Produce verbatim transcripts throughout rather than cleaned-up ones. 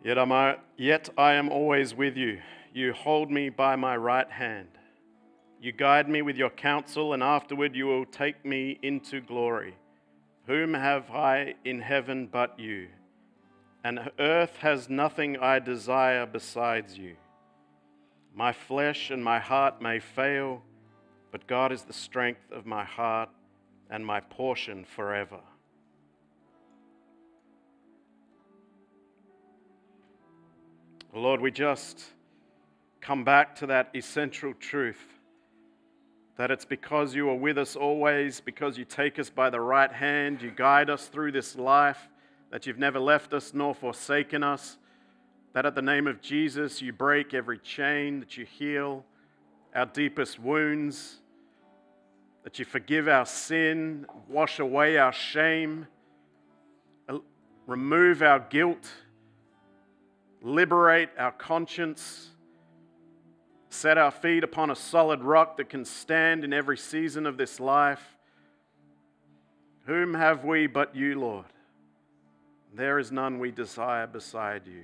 Yet, am I, yet I am always with you. You hold me by my right hand. You guide me with your counsel, and afterward you will take me into glory. Whom have I in heaven but you? And earth has nothing I desire besides you. My flesh and my heart may fail, but God is the strength of my heart and my portion forever. Lord, we just come back to that essential truth that it's because you are with us always, because you take us by the right hand, you guide us through this life, that you've never left us nor forsaken us, that at the name of Jesus you break every chain, that you heal our deepest wounds, that you forgive our sin, wash away our shame, remove our guilt, liberate our conscience, set our feet upon a solid rock that can stand in every season of this life. Whom have we but you, Lord? There is none we desire beside you.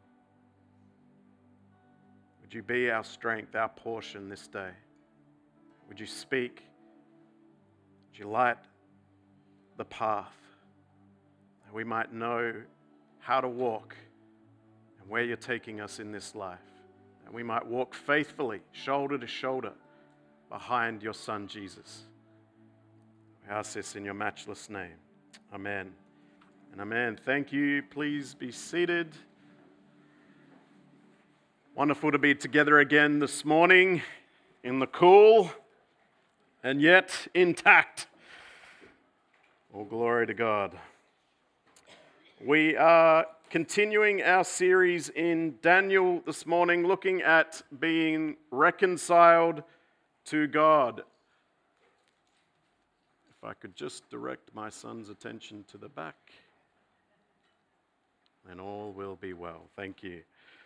Would you be our strength, our portion this day? Would you speak? Would you light the path that we might know how to walk and where you're taking us in this life? That we might walk faithfully, shoulder to shoulder, behind your Son, Jesus. We ask this in your matchless name. Amen. And amen. Thank you. Please be seated. Wonderful to be together again this morning in the cool and yet intact. All glory to God. We are continuing our series in Daniel this morning, looking at being reconciled to God. If I could just direct my son's attention to the back, then all will be well. Thank you.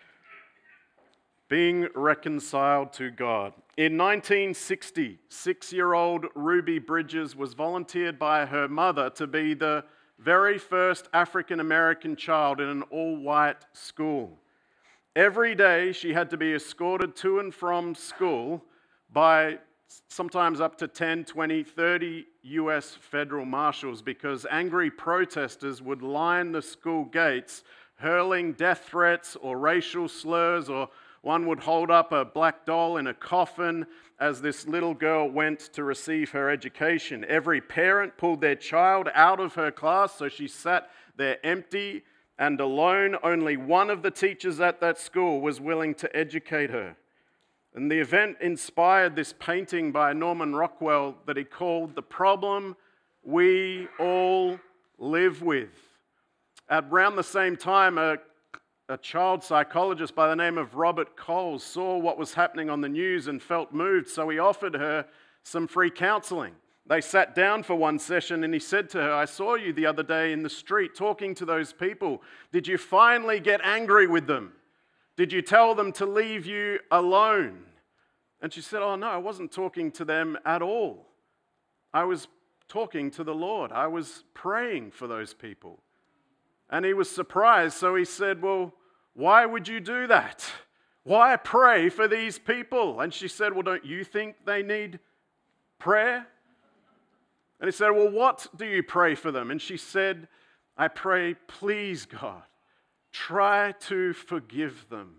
Being reconciled to God. In nineteen sixty, six-year-old Ruby Bridges was volunteered by her mother to be the very first African-American child in an all-white school. Every day she had to be escorted to and from school by sometimes up to ten, twenty, thirty U S federal marshals because angry protesters would line the school gates hurling death threats or racial slurs, or one would hold up a black doll in a coffin as this little girl went to receive her education. Every parent pulled their child out of her class, so she sat there empty and alone. Only one of the teachers at that school was willing to educate her. And the event inspired this painting by Norman Rockwell that he called "The Problem We All Live With." At around the same time, a A child psychologist by the name of Robert Coles saw what was happening on the news and felt moved, so he offered her some free counseling. They sat down for one session and he said to her, "I saw you the other day in the street talking to those people. Did you finally get angry with them? Did you tell them to leave you alone?" And she said, "Oh no, I wasn't talking to them at all. I was talking to the Lord. I was praying for those people." And he was surprised, so he said, "Well, why would you do that? Why pray for these people?" And she said, "Well, don't you think they need prayer?" And he said, "Well, what do you pray for them?" And she said, "I pray, please God, try to forgive them,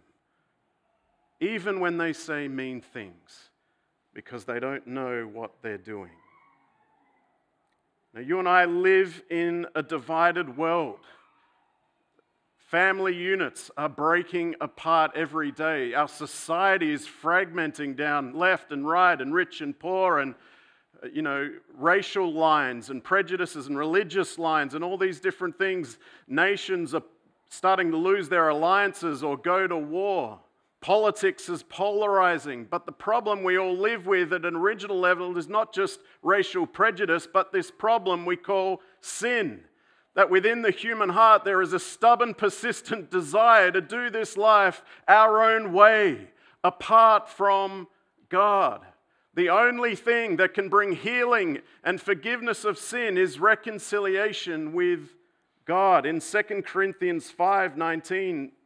even when they say mean things, because they don't know what they're doing." Now, you and I live in a divided world. Family units are breaking apart every day. Our society is fragmenting down left and right and rich and poor, and you know, racial lines and prejudices and religious lines and all these different things. Nations are starting to lose their alliances or go to war. Politics is polarizing, but the problem we all live with at an original level is not just racial prejudice, but this problem we call sin. That within the human heart there is a stubborn, persistent desire to do this life our own way, apart from God. The only thing that can bring healing and forgiveness of sin is reconciliation with God. In Second Corinthians five nineteen,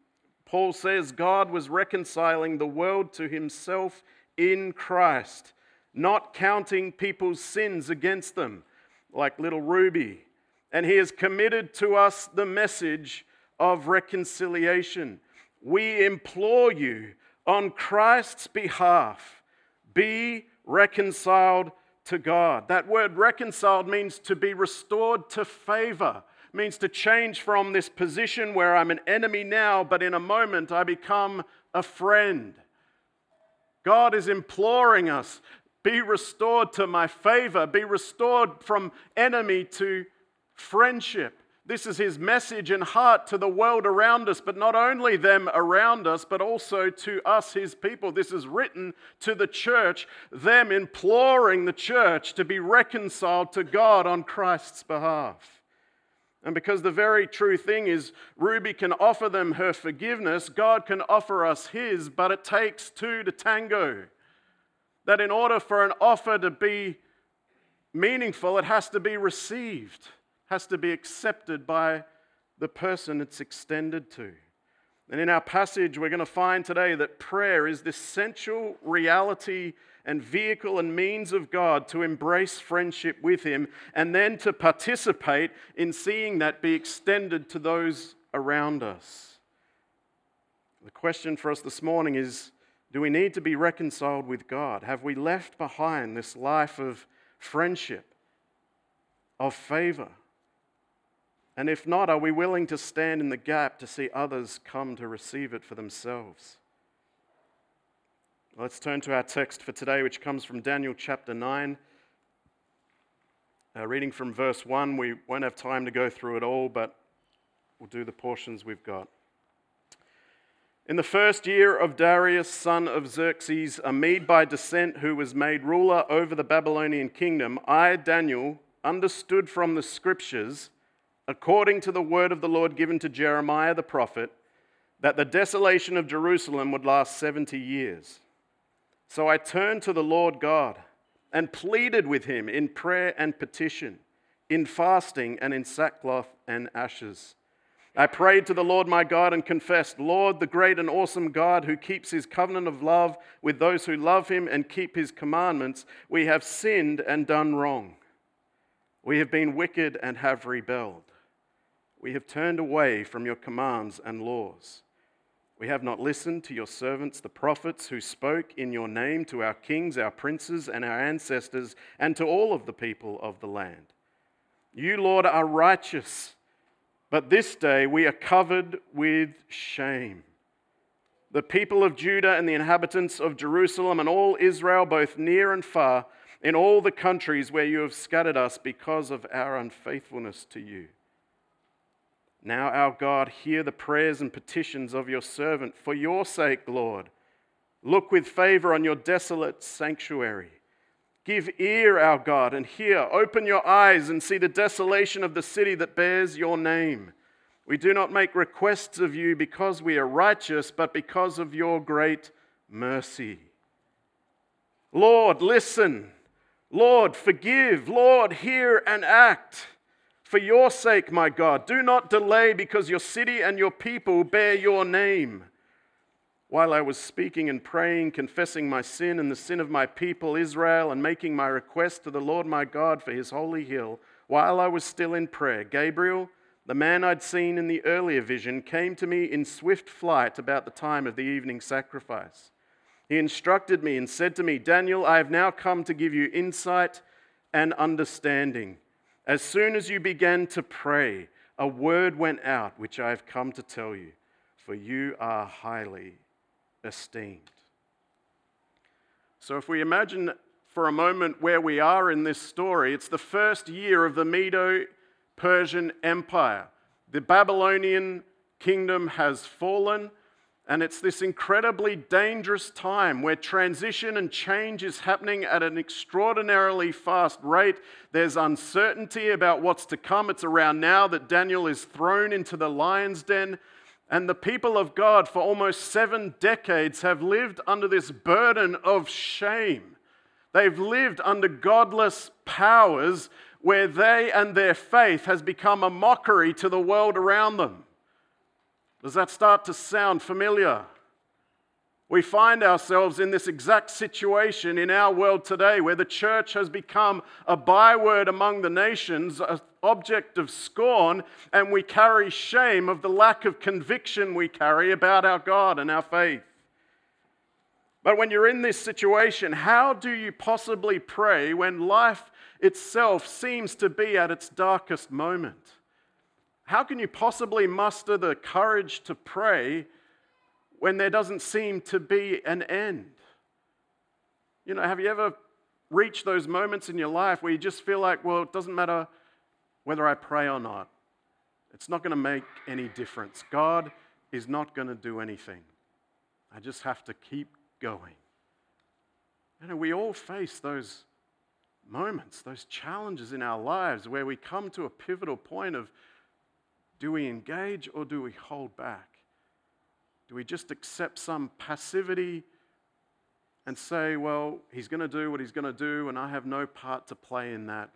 Paul says God was reconciling the world to himself in Christ, not counting people's sins against them, like little Ruby. And he has committed to us the message of reconciliation. We implore you on Christ's behalf, be reconciled to God. That word reconciled means to be restored to favor. It means to change from this position where I'm an enemy now, but in a moment I become a friend. God is imploring us, be restored to my favor, be restored from enemy to friendship. This is his message and heart to the world around us, but not only them around us, but also to us, his people. This is written to the church, them imploring the church to be reconciled to God on Christ's behalf. And because the very true thing is, Ruby can offer them her forgiveness, God can offer us his, but it takes two to tango. That in order for an offer to be meaningful, it has to be received. Has to be accepted by the person it's extended to. And in our passage, we're going to find today that prayer is the essential reality and vehicle and means of God to embrace friendship with him and then to participate in seeing that be extended to those around us. The question for us this morning is, do we need to be reconciled with God? Have we left behind this life of friendship, of favor? And if not, are we willing to stand in the gap to see others come to receive it for themselves? Let's turn to our text for today, which comes from Daniel chapter nine. Uh, reading from verse one, we won't have time to go through it all, but we'll do the portions we've got. In the first year of Darius, son of Xerxes, a Mede by descent who was made ruler over the Babylonian kingdom, I, Daniel, understood from the scriptures, according to the word of the Lord given to Jeremiah the prophet, that the desolation of Jerusalem would last seventy years. So I turned to the Lord God and pleaded with him in prayer and petition, in fasting and in sackcloth and ashes. I prayed to the Lord my God and confessed, Lord, the great and awesome God who keeps his covenant of love with those who love him and keep his commandments, we have sinned and done wrong. We have been wicked and have rebelled. We have turned away from your commands and laws. We have not listened to your servants, the prophets, who spoke in your name to our kings, our princes, and our ancestors, and to all of the people of the land. You, Lord, are righteous, but this day we are covered with shame. The people of Judah and the inhabitants of Jerusalem and all Israel, both near and far, in all the countries where you have scattered us because of our unfaithfulness to you. Now, our God, hear the prayers and petitions of your servant. For your sake, Lord, look with favor on your desolate sanctuary. Give ear, our God, and hear. Open your eyes and see the desolation of the city that bears your name. We do not make requests of you because we are righteous, but because of your great mercy. Lord, listen. Lord, forgive. Lord, hear and act. For your sake, my God, do not delay, because your city and your people bear your name. While I was speaking and praying, confessing my sin and the sin of my people Israel, and making my request to the Lord my God for his holy hill, while I was still in prayer, Gabriel, the man I'd seen in the earlier vision, came to me in swift flight about the time of the evening sacrifice. He instructed me and said to me, Daniel, I have now come to give you insight and understanding. As soon as you began to pray, a word went out which I have come to tell you, for you are highly esteemed. So if we imagine for a moment where we are in this story, it's the first year of the Medo-Persian Empire. The Babylonian kingdom has fallen, and it's this incredibly dangerous time where transition and change is happening at an extraordinarily fast rate. There's uncertainty about what's to come. It's around now that Daniel is thrown into the lion's den. And the people of God for almost seven decades have lived under this burden of shame. They've lived under godless powers where they and their faith has become a mockery to the world around them. Does that start to sound familiar? We find ourselves in this exact situation in our world today where the church has become a byword among the nations, an object of scorn, and we carry shame of the lack of conviction we carry about our God and our faith. But when you're in this situation, how do you possibly pray when life itself seems to be at its darkest moment? How can you possibly muster the courage to pray when there doesn't seem to be an end? You know, have you ever reached those moments in your life where you just feel like, well, it doesn't matter whether I pray or not. It's not going to make any difference. God is not going to do anything. I just have to keep going. You know, we all face those moments, those challenges in our lives where we come to a pivotal point of, do we engage or do we hold back? Do we just accept some passivity and say, well, he's going to do what he's going to do and I have no part to play in that?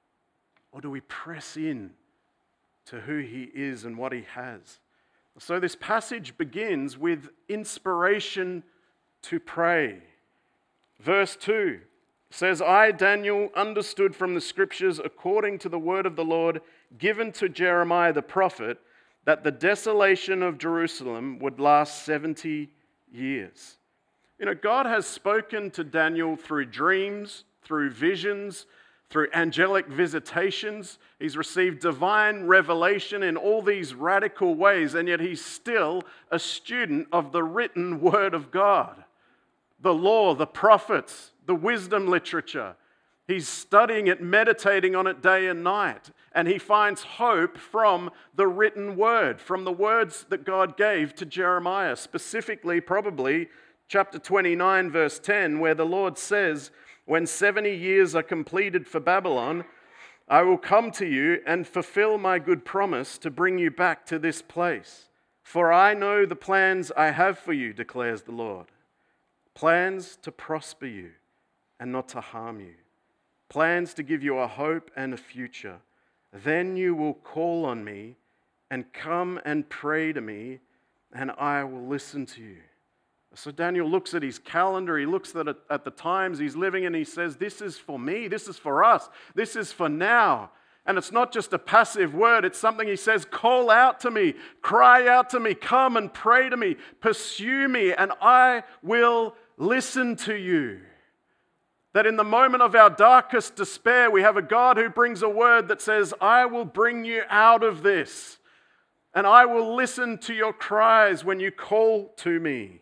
Or do we press in to who he is and what he has? So this passage begins with inspiration to pray. Verse two says, I, Daniel, understood from the scriptures according to the word of the Lord given to Jeremiah the prophet, that the desolation of Jerusalem would last seventy years. You know, God has spoken to Daniel through dreams, through visions, through angelic visitations. He's received divine revelation in all these radical ways, and yet he's still a student of the written word of God. The law, the prophets, the wisdom literature. He's studying it, meditating on it day and night. And he finds hope from the written word, from the words that God gave to Jeremiah, specifically probably chapter twenty-nine, verse ten, where the Lord says, when seventy years are completed for Babylon, I will come to you and fulfill my good promise to bring you back to this place. For I know the plans I have for you, declares the Lord. Plans to prosper you and not to harm you. Plans to give you a hope and a future. Then you will call on me and come and pray to me, and I will listen to you. So Daniel looks at his calendar, he looks at, it, at the times he's living in, he says, this is for me, this is for us, this is for now. And it's not just a passive word, it's something he says, call out to me, cry out to me, come and pray to me, pursue me, and I will listen to you. That in the moment of our darkest despair, we have a God who brings a word that says, I will bring you out of this, and I will listen to your cries when you call to me.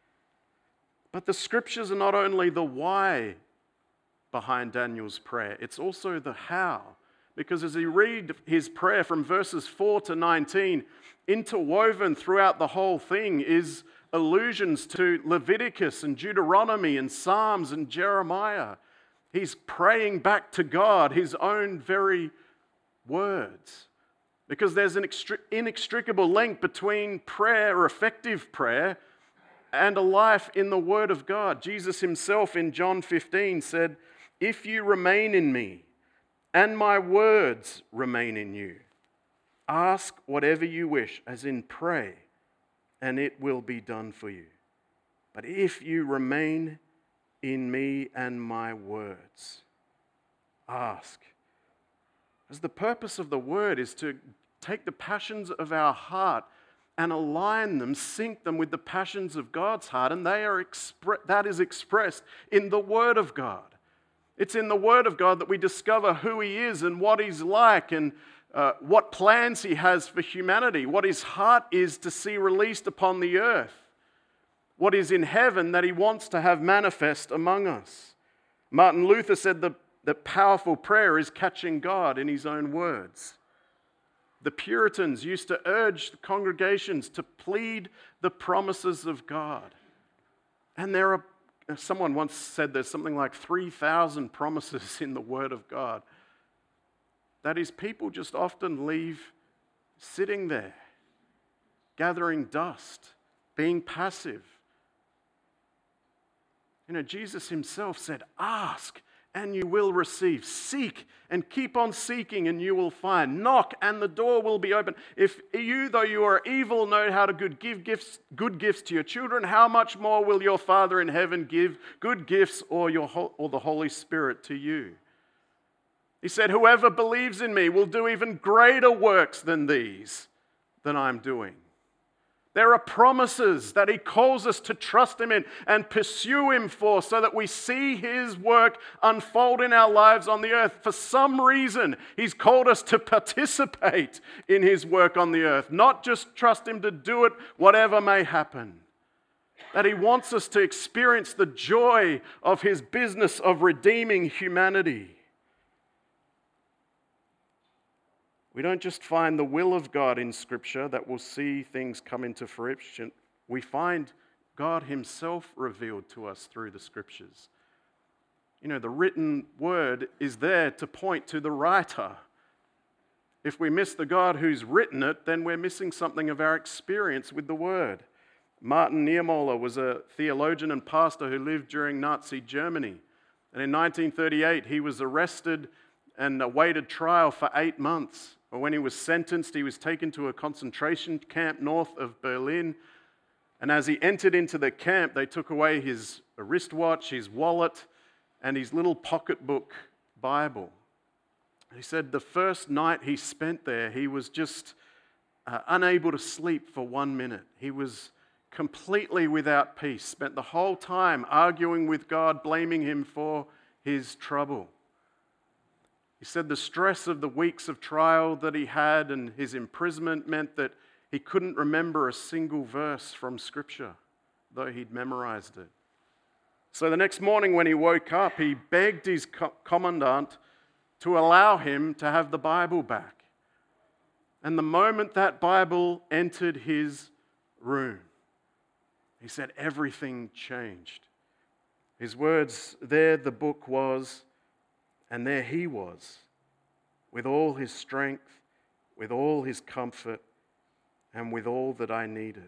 But the scriptures are not only the why behind Daniel's prayer, it's also the how. Because as you read his prayer from verses four to nineteen, interwoven throughout the whole thing is allusions to Leviticus and Deuteronomy and Psalms and Jeremiah. He's praying back to God, his own very words. Because there's an inextricable link between prayer, or effective prayer, and a life in the Word of God. Jesus himself in John fifteen said, if you remain in me, and my words remain in you, ask whatever you wish, as in pray, and it will be done for you. But if you remain in me and my words, ask. As the purpose of the word is to take the passions of our heart and align them, sync them with the passions of God's heart, and they are expre- that is expressed in the Word of God. It's in the Word of God that we discover who He is and what He's like and uh, what plans He has for humanity, what His heart is to see released upon the earth, what is in heaven that He wants to have manifest among us. Martin Luther said that, that powerful prayer is catching God in His own words. The Puritans used to urge the congregations to plead the promises of God. And there are, someone once said there's something like three thousand promises in the Word of God. That is, people just often leave sitting there, gathering dust, being passive. You know, Jesus himself said, ask and you will receive. Seek and keep on seeking, and you will find. Knock, and the door will be open. If you, though you are evil, know how to good give gifts, good gifts to your children, how much more will your Father in heaven give good gifts or your or the Holy Spirit to you? He said, whoever believes in me will do even greater works than these that I'm doing. There are promises that he calls us to trust him in and pursue him for, so that we see his work unfold in our lives on the earth. For some reason, he's called us to participate in his work on the earth, not just trust him to do it whatever may happen. That he wants us to experience the joy of his business of redeeming humanity. We don't just find the will of God in Scripture that will see things come into fruition. We find God himself revealed to us through the Scriptures. You know, the written word is there to point to the writer. If we miss the God who's written it, then we're missing something of our experience with the word. Martin Niemöller was a theologian and pastor who lived during Nazi Germany. And in nineteen thirty-eight, he was arrested and awaited trial for eight months. But when he was sentenced, he was taken to a concentration camp north of Berlin. And as he entered into the camp, they took away his wristwatch, his wallet, and his little pocketbook Bible. He said the first night he spent there, he was just uh, unable to sleep for one minute. He was completely without peace, spent the whole time arguing with God, blaming him for his trouble. He said the stress of the weeks of trial that he had and his imprisonment meant that he couldn't remember a single verse from Scripture, though he'd memorized it. So the next morning when he woke up, he begged his co- commandant to allow him to have the Bible back. And the moment that Bible entered his room, he said everything changed. His words, there the book was, and there he was, with all his strength, with all his comfort, and with all that I needed.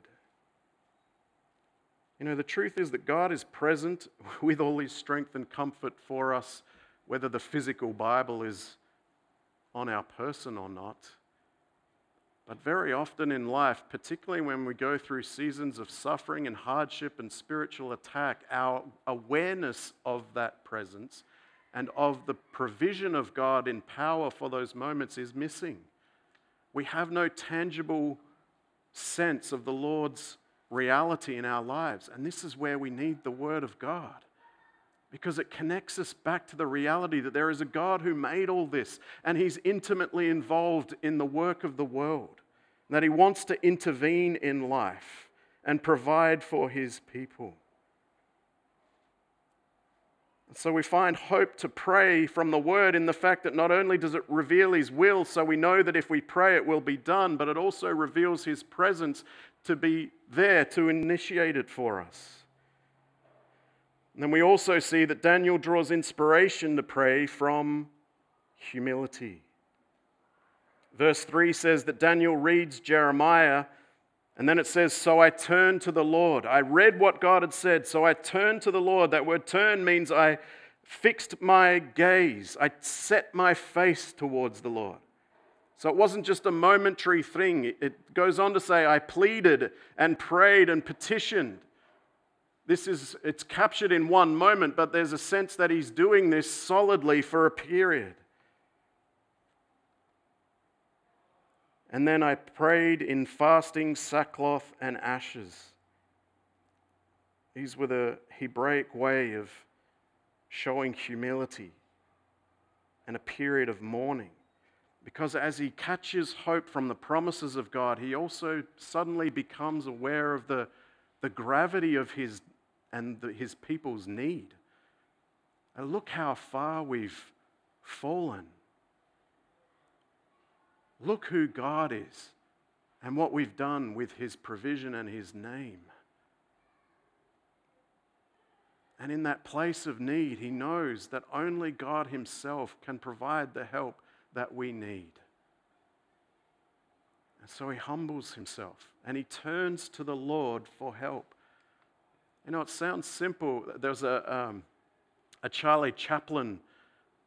You know, the truth is that God is present with all his strength and comfort for us, whether the physical Bible is on our person or not. But very often in life, particularly when we go through seasons of suffering and hardship and spiritual attack, our awareness of that presence and of the provision of God in power for those moments is missing. We have no tangible sense of the Lord's reality in our lives. And this is where we need the Word of God, because it connects us back to the reality that there is a God who made all this, and he's intimately involved in the work of the world, that he wants to intervene in life and provide for his people. So we find hope to pray from the Word in the fact that not only does it reveal his will, so we know that if we pray it will be done, but it also reveals his presence to be there to initiate it for us. And then we also see that Daniel draws inspiration to pray from humility. Verse three says that Daniel reads Jeremiah, and then it says, so I turned to the Lord. I read what God had said, so I turned to the Lord. That word turn means I fixed my gaze. I set my face towards the Lord. So it wasn't just a momentary thing. It goes on to say, I pleaded and prayed and petitioned. This is, it's captured in one moment, but there's a sense that he's doing this solidly for a period. And then I prayed in fasting, sackcloth, and ashes. These were the Hebraic way of showing humility and a period of mourning. Because as he catches hope from the promises of God, he also suddenly becomes aware of the, the gravity of his and the, his people's need. And look how far we've fallen. Look who God is and what we've done with his provision and his name. And in that place of need, he knows that only God himself can provide the help that we need. And so he humbles himself and he turns to the Lord for help. You know, it sounds simple. There's a, um, a Charlie Chaplin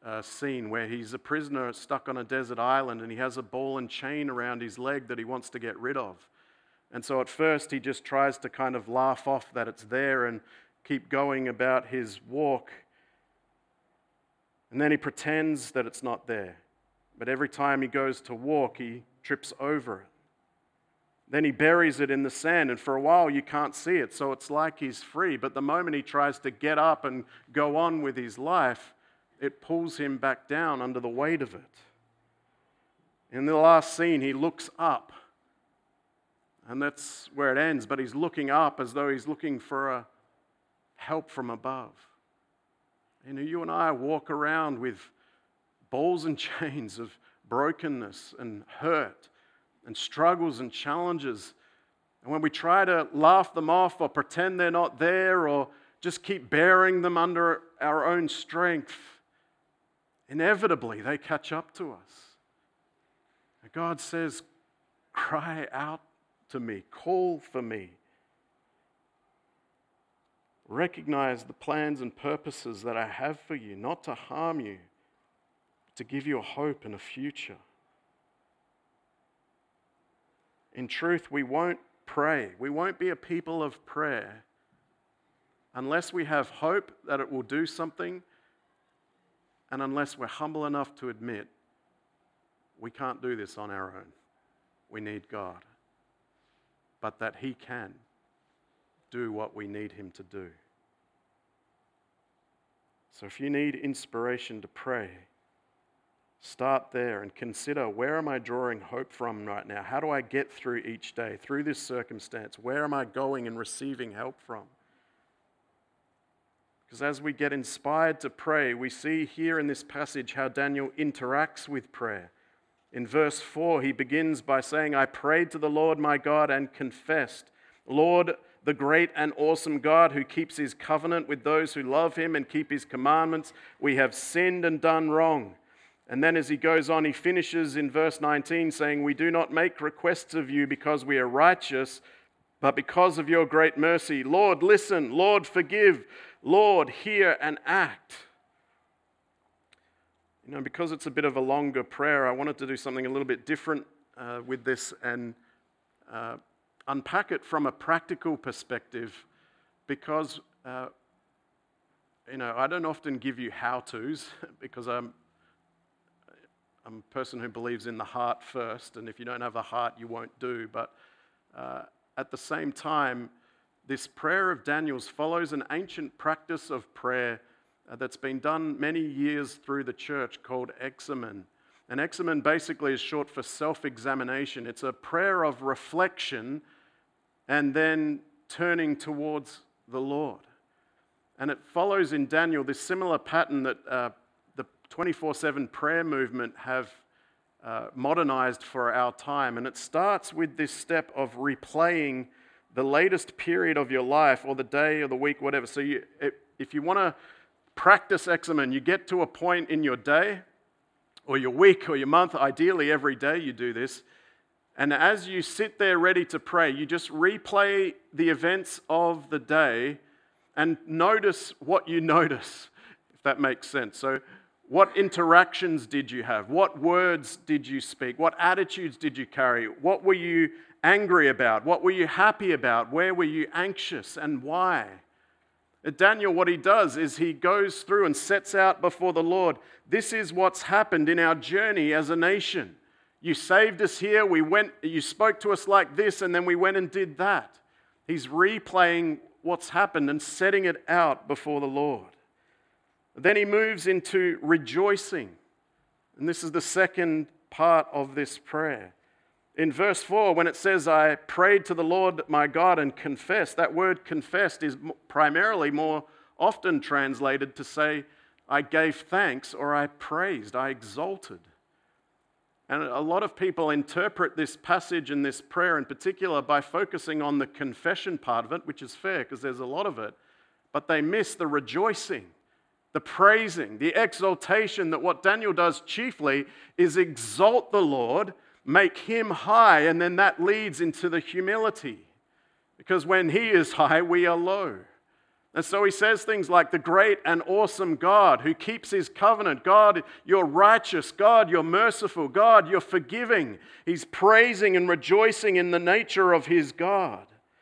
uh, scene where he's a prisoner stuck on a desert island and he has a ball and chain around his leg that he wants to get rid of. And so at first he just tries to kind of laugh off that it's there and keep going about his walk. And then he pretends that it's not there. But every time he goes to walk, he trips over it. Then he buries it in the sand, and for a while you can't see it, so it's like he's free. But the moment he tries to get up and go on with his life, it pulls him back down under the weight of it. In the last scene, he looks up, and that's where it ends. But he's looking up as though he's looking for a help from above. You know, you and I walk around with balls and chains of brokenness and hurt and struggles and challenges. And when we try to laugh them off or pretend they're not there or just keep bearing them under our own strength, inevitably they catch up to us. And God says, cry out to me, call for me. Recognize the plans and purposes that I have for you, not to harm you, but to give you a hope and a future. In truth, we won't pray. We won't be a people of prayer unless we have hope that it will do something and unless we're humble enough to admit we can't do this on our own. We need God. But that He can do what we need Him to do. So if you need inspiration to pray, start there and consider, where am I drawing hope from right now? How do I get through each day, through this circumstance? Where am I going and receiving help from? Because as we get inspired to pray, we see here in this passage how Daniel interacts with prayer. In verse four, he begins by saying, I prayed to the Lord my God and confessed, Lord, the great and awesome God who keeps His covenant with those who love Him and keep His commandments, we have sinned and done wrong. And then as he goes on, he finishes in verse nineteen saying, we do not make requests of you because we are righteous, but because of your great mercy. Lord, listen. Lord, forgive. Lord, hear and act. You know, because it's a bit of a longer prayer, I wanted to do something a little bit different uh, with this and uh, unpack it from a practical perspective, because, uh, you know, I don't often give you how-tos because I'm I'm a person who believes in the heart first, and if you don't have a heart, you won't do. But uh, at the same time, this prayer of Daniel's follows an ancient practice of prayer uh, that's been done many years through the church called examen. And examen basically is short for self-examination. It's a prayer of reflection and then turning towards the Lord. And it follows in Daniel this similar pattern that uh, twenty-four seven prayer movement have uh, modernized for our time. And it starts with this step of replaying the latest period of your life or the day or the week, whatever. So you, if you want to practice examen, you get to a point in your day or your week or your month, ideally every day you do this. And as you sit there ready to pray, you just replay the events of the day and notice what you notice, if that makes sense. So what interactions did you have? What words did you speak? What attitudes did you carry? What were you angry about? What were you happy about? Where were you anxious and why? Daniel, what he does is he goes through and sets out before the Lord, this is what's happened in our journey as a nation. You saved us here, we went, you spoke to us like this, and then we went and did that. He's replaying what's happened and setting it out before the Lord. Then he moves into rejoicing. And this is the second part of this prayer. In verse four, when it says, I prayed to the Lord my God and confessed, that word confessed is primarily more often translated to say, I gave thanks or I praised, I exalted. And a lot of people interpret this passage and this prayer in particular by focusing on the confession part of it, which is fair because there's a lot of it, but they miss the rejoicing, the praising, the exaltation, that what Daniel does chiefly is exalt the Lord, make Him high, and then that leads into the humility. Because when He is high, we are low. And so he says things like, the great and awesome God who keeps his covenant. God, you're righteous. God, you're merciful. God, you're forgiving. He's praising and rejoicing in the nature of his God.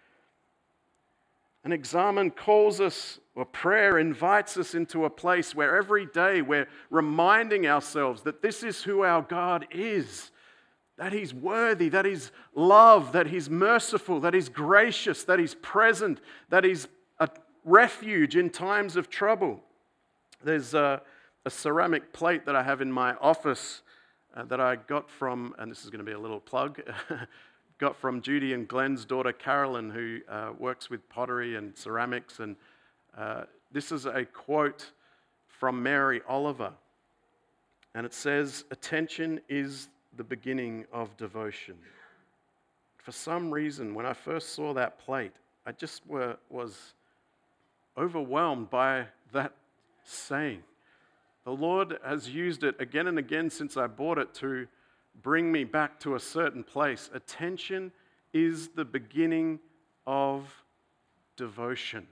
And Examen calls us, or prayer invites us into a place where every day we're reminding ourselves that this is who our God is. That he's worthy, that he's love, that he's merciful, that he's gracious, that he's present, that he's a refuge in times of trouble. There's a, a ceramic plate that I have in my office uh, that I got from, and this is going to be a little plug, got from Judy and Glenn's daughter Carolyn, who uh, works with pottery and ceramics. And uh, this is a quote from Mary Oliver. And it says, "Attention is the beginning of devotion." For some reason, when I first saw that plate, I just were, was overwhelmed by that saying. The Lord has used it again and again since I bought it to bring me back to a certain place. Attention is the beginning of devotion.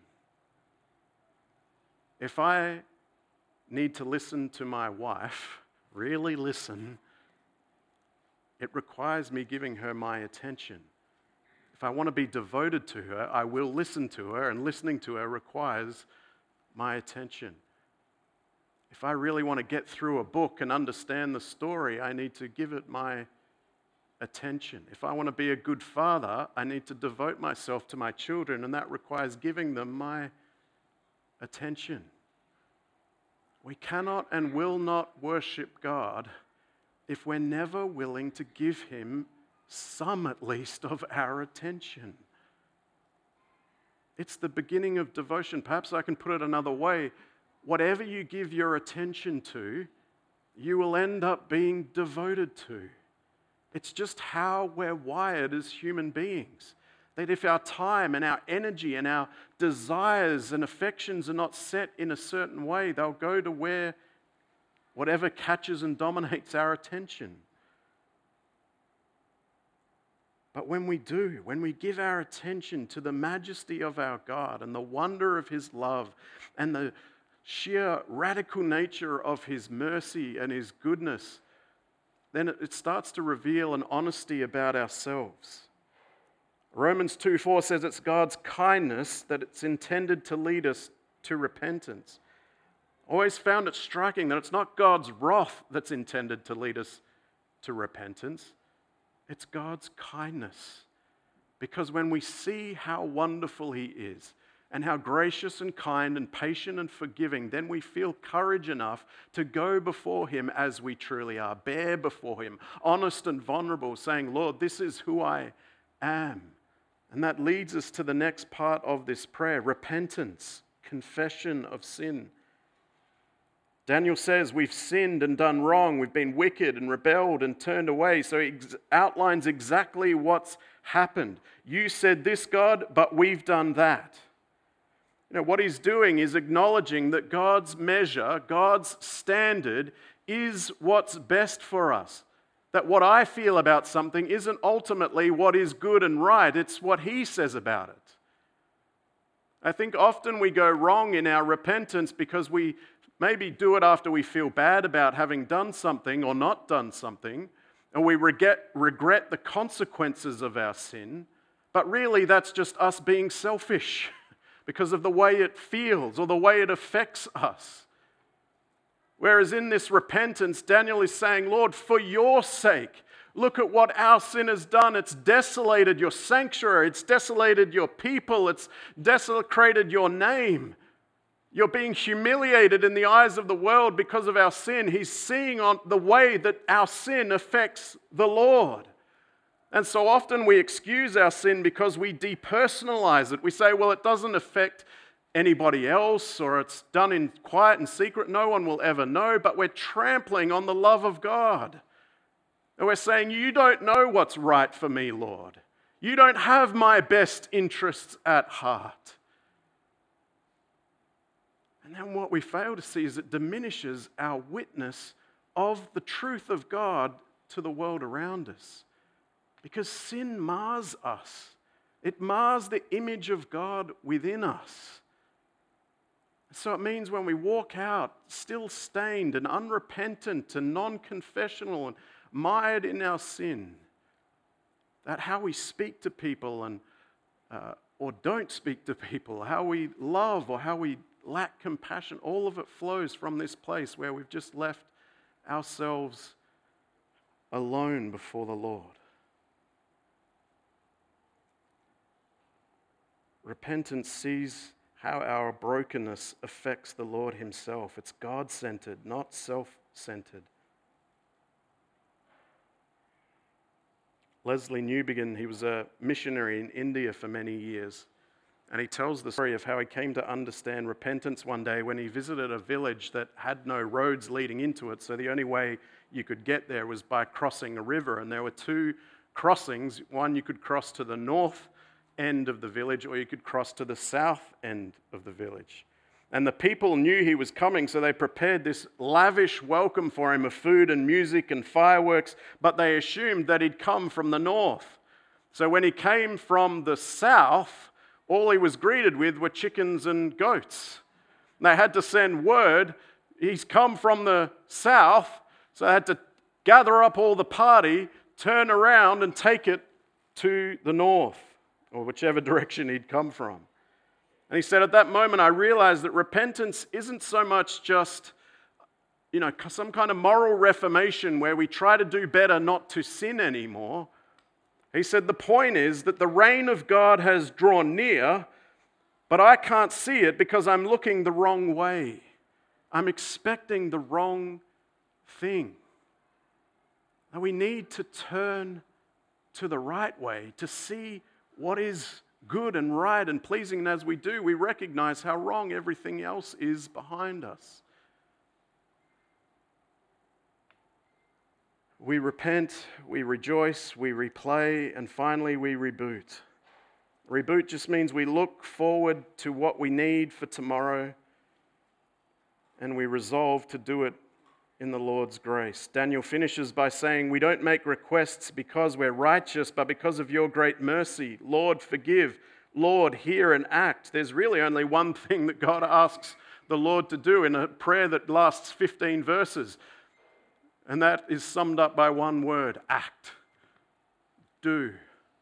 If I need to listen to my wife, really listen, it requires me giving her my attention. If I want to be devoted to her, I will listen to her, and listening to her requires my attention. If I really want to get through a book and understand the story, I need to give it my attention. If I want to be a good father, I need to devote myself to my children, and that requires giving them my attention. We cannot and will not worship God if we're never willing to give him some, at least, of our attention. It's the beginning of devotion. Perhaps I can put it another way. Whatever you give your attention to, you will end up being devoted to. It's just how we're wired as human beings. That if our time and our energy and our desires and affections are not set in a certain way, they'll go to where whatever catches and dominates our attention. But when we do, when we give our attention to the majesty of our God and the wonder of his love and the sheer radical nature of his mercy and his goodness, then it starts to reveal an honesty about ourselves. Romans two four says it's God's kindness that it's intended to lead us to repentance. Always found it striking that it's not God's wrath that's intended to lead us to repentance. It's God's kindness. Because when we see how wonderful he is and how gracious and kind and patient and forgiving, then we feel courage enough to go before him as we truly are, bare before him, honest and vulnerable, saying, Lord, this is who I am. And that leads us to the next part of this prayer, repentance, confession of sin. Daniel says we've sinned and done wrong, we've been wicked and rebelled and turned away. So he ex- outlines exactly what's happened. You said this, God, but we've done that. You know, what he's doing is acknowledging that God's measure, God's standard is what's best for us. That what I feel about something isn't ultimately what is good and right, it's what he says about it. I think often we go wrong in our repentance because we maybe do it after we feel bad about having done something or not done something, and we regret, regret the consequences of our sin, but really that's just us being selfish because of the way it feels or the way it affects us. Whereas in this repentance, Daniel is saying, Lord, for your sake, look at what our sin has done. It's desolated your sanctuary, it's desolated your people, it's desecrated your name. You're being humiliated in the eyes of the world because of our sin. He's seeing on the way that our sin affects the Lord. And so often we excuse our sin because we depersonalize it. We say, well, it doesn't affect anybody else, or it's done in quiet and secret. No one will ever know, but we're trampling on the love of God. And we're saying, you don't know what's right for me, Lord. You don't have my best interests at heart. And then what we fail to see is it diminishes our witness of the truth of God to the world around us. Because sin mars us. It mars the image of God within us. So it means when we walk out, still stained and unrepentant and non-confessional and mired in our sin, that how we speak to people and uh, or don't speak to people, how we love or how we lack compassion, all of it flows from this place where we've just left ourselves alone before the Lord. Repentance sees how our brokenness affects the Lord himself. It's God-centered, not self-centered. Leslie Newbigin, he was a missionary in India for many years, and he tells the story of how he came to understand repentance one day when he visited a village that had no roads leading into it, so the only way you could get there was by crossing a river, and there were two crossings. One you could cross to the north end of the village, or you could cross to the south end of the village. And the people knew he was coming, so they prepared this lavish welcome for him of food and music and fireworks, but they assumed that he'd come from the north. So when he came from the south, all he was greeted with were chickens and goats. And they had to send word, he's come from the south, so they had to gather up all the party, turn around and take it to the north, or whichever direction he'd come from. And he said, at that moment, I realized that repentance isn't so much just, you know, some kind of moral reformation where we try to do better not to sin anymore. He said, the point is that the reign of God has drawn near, but I can't see it because I'm looking the wrong way. I'm expecting the wrong thing. And we need to turn to the right way to see what is good and right and pleasing, and as we do, we recognize how wrong everything else is behind us. We repent, we rejoice, we replay, and finally we reboot. Reboot just means we look forward to what we need for tomorrow, and we resolve to do it in the Lord's grace. Daniel finishes by saying, we don't make requests because we're righteous, but because of your great mercy. Lord, forgive. Lord, hear and act. There's really only one thing that God asks the Lord to do in a prayer that lasts fifteen verses, and that is summed up by one word: act. Do.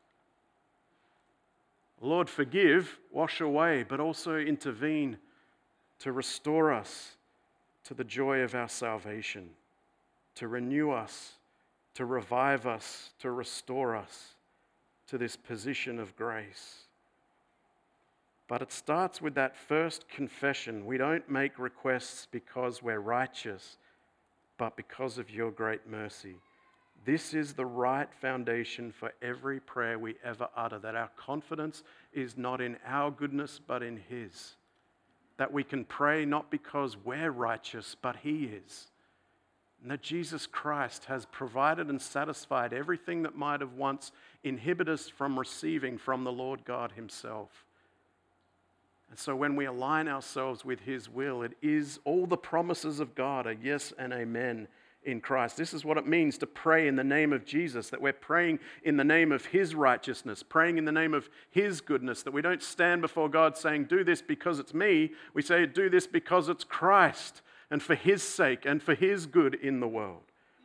Lord, forgive, wash away, but also intervene to restore us to the joy of our salvation, to renew us, to revive us, to restore us to this position of grace. But it starts with that first confession. We don't make requests because we're righteous, but because of your great mercy. This is the right foundation for every prayer we ever utter, that our confidence is not in our goodness, but in His. That we can pray not because we're righteous, but He is. And that Jesus Christ has provided and satisfied everything that might have once inhibited us from receiving from the Lord God Himself. And so when we align ourselves with His will, it is all the promises of God are yes and amen in Christ. This is what it means to pray in the name of Jesus, that we're praying in the name of His righteousness, praying in the name of His goodness, that we don't stand before God saying, do this because it's me. We say, do this because it's Christ and for His sake and for His good in the world.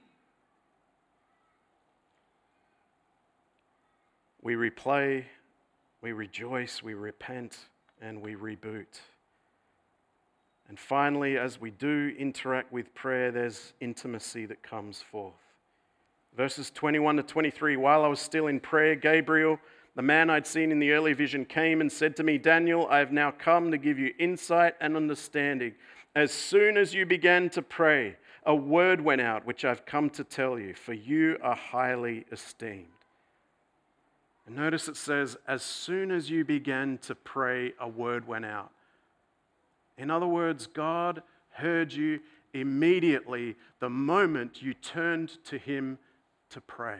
We replay, we rejoice, we repent, and we reboot. And finally, as we do interact with prayer, there's intimacy that comes forth. Verses twenty-one to twenty-three, while I was still in prayer, Gabriel, the man I'd seen in the early vision, came and said to me, Daniel, I have now come to give you insight and understanding. As soon as you began to pray, a word went out which I've come to tell you, for you are highly esteemed. And notice it says, as soon as you began to pray, a word went out. In other words, God heard you immediately the moment you turned to Him to pray.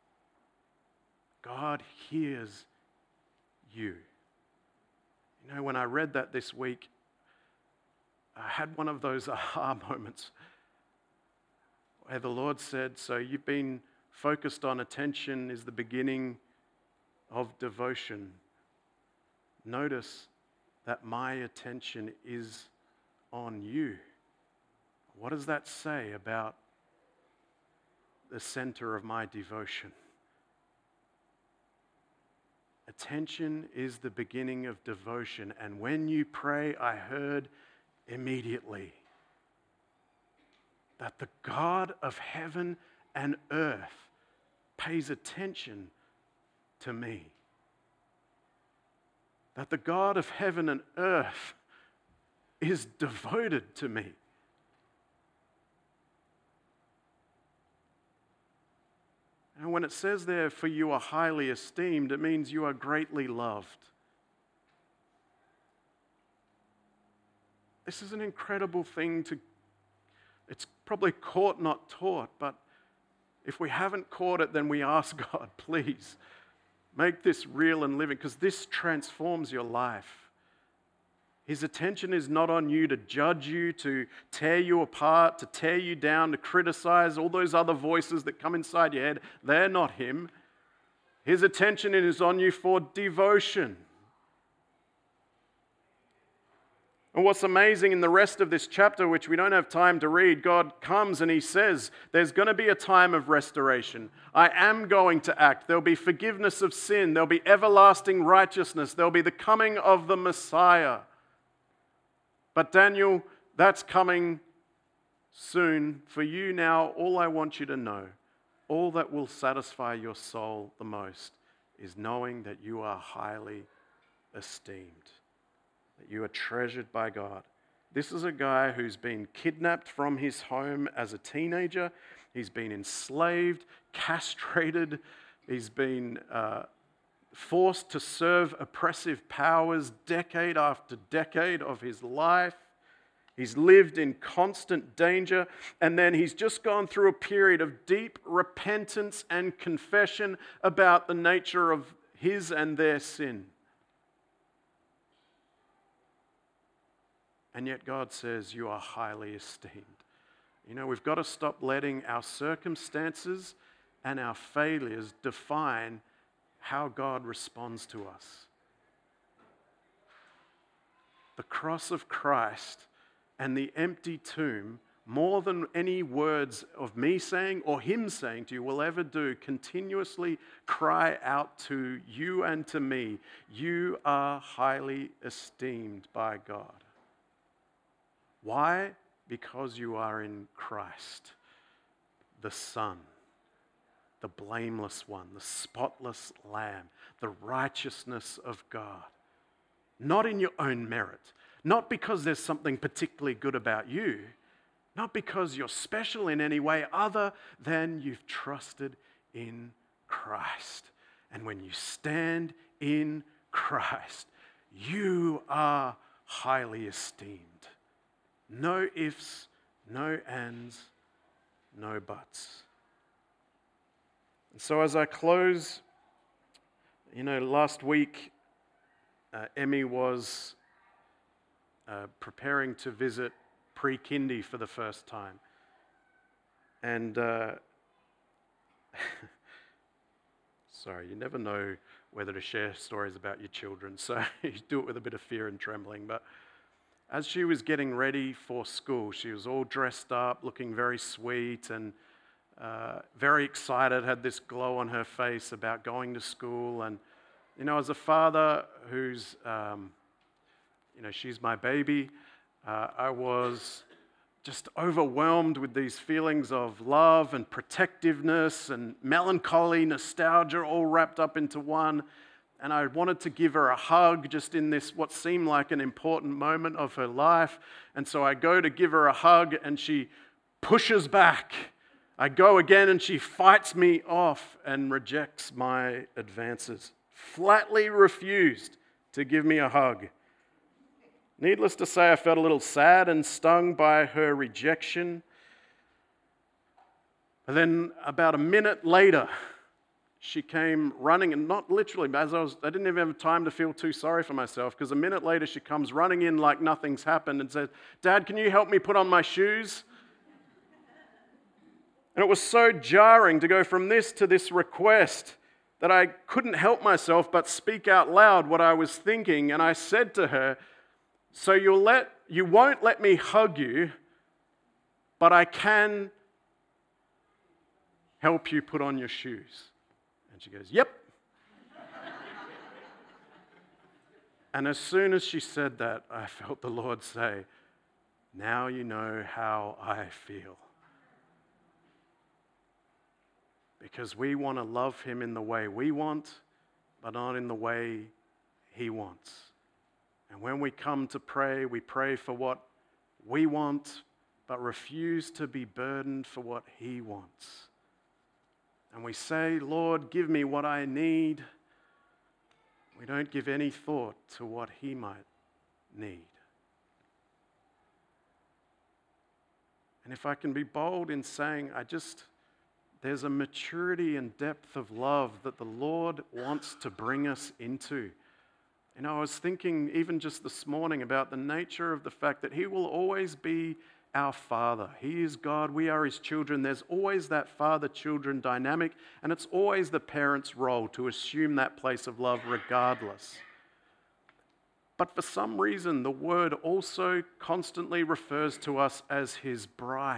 God hears you. You know, when I read that this week, I had one of those aha moments where the Lord said, so you've been focused on attention is the beginning of devotion. Notice that my attention is on you. What does that say about the center of my devotion? Attention is the beginning of devotion, and when you pray, I heard immediately that the God of heaven and earth pays attention to me. That the God of heaven and earth is devoted to me. And when it says there, for you are highly esteemed, it means you are greatly loved. This is an incredible thing to, it's probably caught, not taught, but if we haven't caught it, then we ask God, please, make this real and living, because this transforms your life. His attention is not on you to judge you, to tear you apart, to tear you down, to criticize. All those other voices that come inside your head, they're not Him. His attention is on you for devotion. And what's amazing in the rest of this chapter, which we don't have time to read, God comes and He says, there's going to be a time of restoration. I am going to act. There'll be forgiveness of sin. There'll be everlasting righteousness. There'll be the coming of the Messiah. But Daniel, that's coming soon. For you now, all I want you to know, all that will satisfy your soul the most is knowing that you are highly esteemed, that you are treasured by God. This is a guy who's been kidnapped from his home as a teenager. He's been enslaved, castrated. He's been uh, forced to serve oppressive powers decade after decade of his life. He's lived in constant danger, and then he's just gone through a period of deep repentance and confession about the nature of his and their sin. And yet God says, you are highly esteemed. You know, we've got to stop letting our circumstances and our failures define how God responds to us. The cross of Christ and the empty tomb, more than any words of me saying or Him saying to you will ever do, continuously cry out to you and to me, you are highly esteemed by God. Why? Because you are in Christ, the Son, the blameless one, the spotless Lamb, the righteousness of God. Not in your own merit, not because there's something particularly good about you, not because you're special in any way other than you've trusted in Christ. And when you stand in Christ, you are highly esteemed. No ifs, no ands, no buts. And so as I close, you know, last week, uh, Emmy was uh, preparing to visit pre-kindy for the first time. And, uh, sorry, you never know whether to share stories about your children, so you do it with a bit of fear and trembling. But as she was getting ready for school, she was all dressed up, looking very sweet and uh, very excited, had this glow on her face about going to school. And, you know, as a father who's, um, you know, she's my baby, uh, I was just overwhelmed with these feelings of love and protectiveness and melancholy, nostalgia, all wrapped up into one. And I wanted to give her a hug just in this, what seemed like an important moment of her life. And so I go to give her a hug and she pushes back. I go again and she fights me off and rejects my advances. Flatly refused to give me a hug. Needless to say, I felt a little sad and stung by her rejection. But then about a minute later, she came running, and not literally, but as I was, I didn't even have time to feel too sorry for myself, because a minute later she comes running in like nothing's happened and says, "Dad, can you help me put on my shoes?" And it was so jarring to go from this to this request that I couldn't help myself but speak out loud what I was thinking. And I said to her, So you'll let, you won't let me hug you, but I can help you put on your shoes. And she goes, yep. And as soon as she said that, I felt the Lord say, now you know how I feel. Because we want to love him in the way we want, but not in the way he wants. And when we come to pray, we pray for what we want, but refuse to be burdened for what he wants. And we say, Lord, give me what I need. We don't give any thought to what he might need. And if I can be bold in saying, I just, there's a maturity and depth of love that the Lord wants to bring us into. You know, I was thinking even just this morning about the nature of the fact that he will always be our Father. He is God. We are his children. There's always that father-children dynamic, and it's always the parent's role to assume that place of love regardless. But for some reason, the word also constantly refers to us as his bride.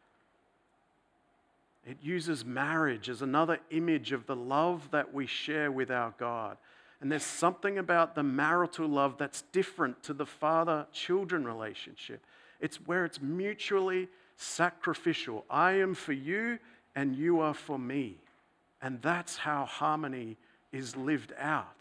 It uses marriage as another image of the love that we share with our God. And there's something about the marital love that's different to the father-children relationship. It's where it's mutually sacrificial. I am for you and you are for me. And that's how harmony is lived out.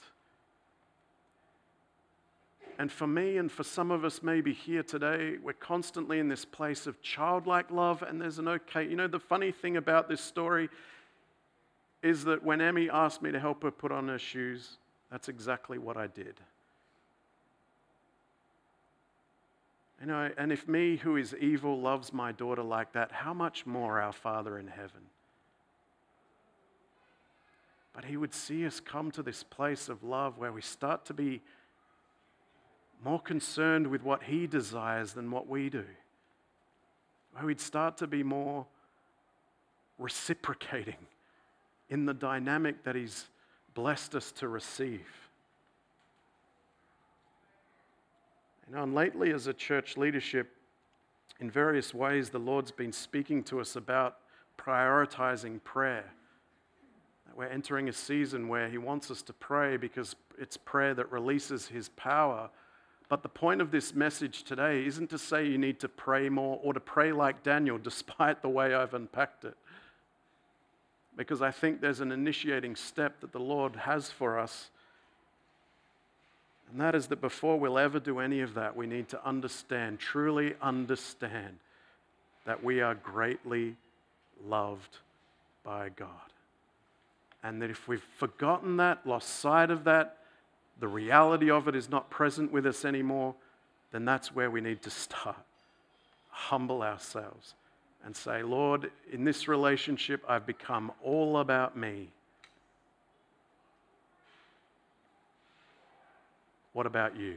And for me and for some of us maybe here today, we're constantly in this place of childlike love, and there's an okay. You know, the funny thing about this story is that when Emmy asked me to help her put on her shoes, that's exactly what I did. You know, and if me, who is evil, loves my daughter like that, how much more our Father in heaven? But he would see us come to this place of love where we start to be more concerned with what he desires than what we do. Where we'd start to be more reciprocating in the dynamic that he's blessed us to receive. You know, and lately as a church leadership, in various ways, the Lord's been speaking to us about prioritizing prayer. We're entering a season where he wants us to pray because it's prayer that releases his power. But the point of this message today isn't to say you need to pray more or to pray like Daniel, despite the way I've unpacked it. Because I think there's an initiating step that the Lord has for us. And that is that before we'll ever do any of that, we need to understand, truly understand, that we are greatly loved by God. And that if we've forgotten that, lost sight of that, the reality of it is not present with us anymore, then that's where we need to start. Humble ourselves and say, Lord, in this relationship, I've become all about me. What about you?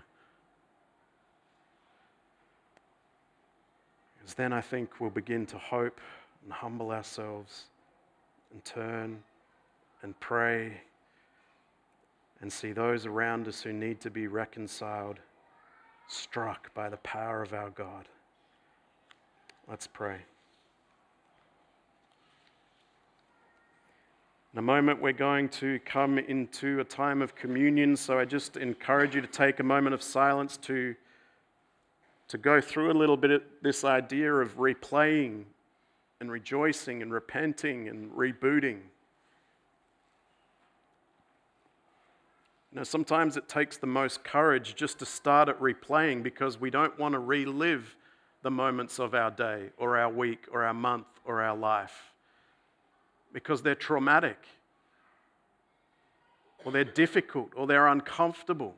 Because then I think we'll begin to hope and humble ourselves and turn and pray and see those around us who need to be reconciled, struck by the power of our God. Let's pray. In a moment, we're going to come into a time of communion, so I just encourage you to take a moment of silence to, to go through a little bit of this idea of replaying and rejoicing and repenting and rebooting. You know, sometimes it takes the most courage just to start at replaying because we don't want to relive the moments of our day or our week or our month or our life because they're traumatic or they're difficult or they're uncomfortable.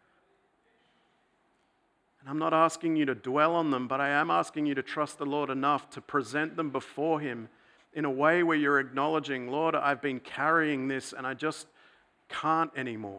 And I'm not asking you to dwell on them, but I am asking you to trust the Lord enough to present them before him in a way where you're acknowledging, Lord, I've been carrying this and I just can't anymore.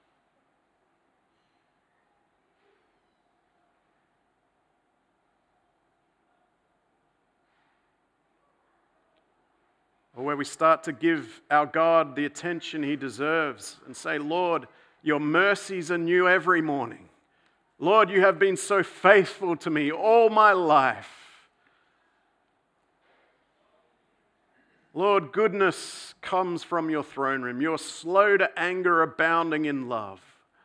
Or where we start to give our God the attention he deserves and say, Lord, your mercies are new every morning. Lord, you have been so faithful to me all my life. Lord, goodness comes from your throne room. You're slow to anger, abounding in love.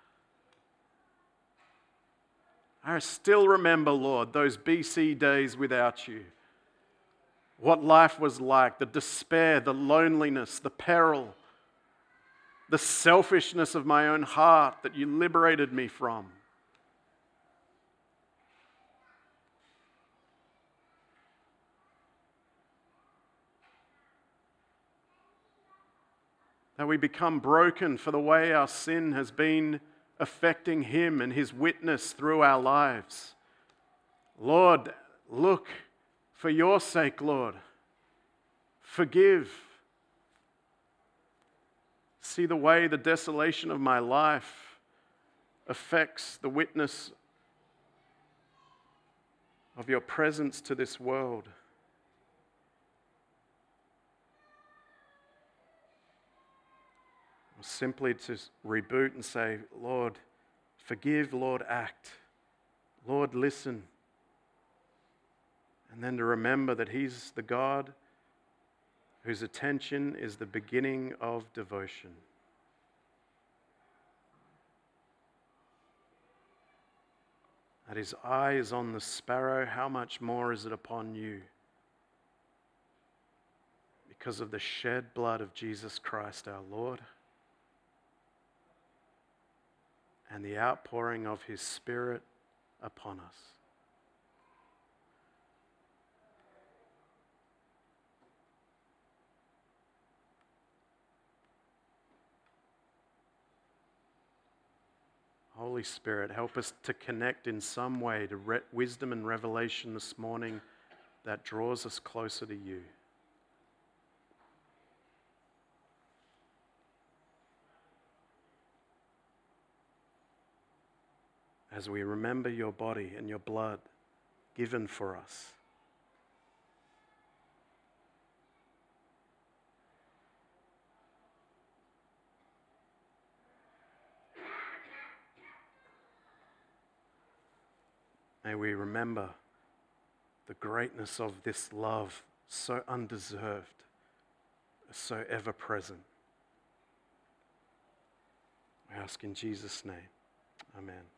I still remember, Lord, those B C days without you. What life was like, the despair, the loneliness, the peril, the selfishness of my own heart that you liberated me from. That we become broken for the way our sin has been affecting him and his witness through our lives. Lord, look, for your sake, Lord, forgive. See the way the desolation of my life affects the witness of your presence to this world. Simply to reboot and say, Lord, forgive, Lord, act. Lord, listen. And then to remember that he's the God whose attention is the beginning of devotion. That his eye is on the sparrow, how much more is it upon you? Because of the shed blood of Jesus Christ our Lord, and the outpouring of his Spirit upon us. Holy Spirit, help us to connect in some way to re- wisdom and revelation this morning that draws us closer to you. As we remember your body and your blood given for us. May we remember the greatness of this love, so undeserved, so ever present. We ask in Jesus' name. Amen.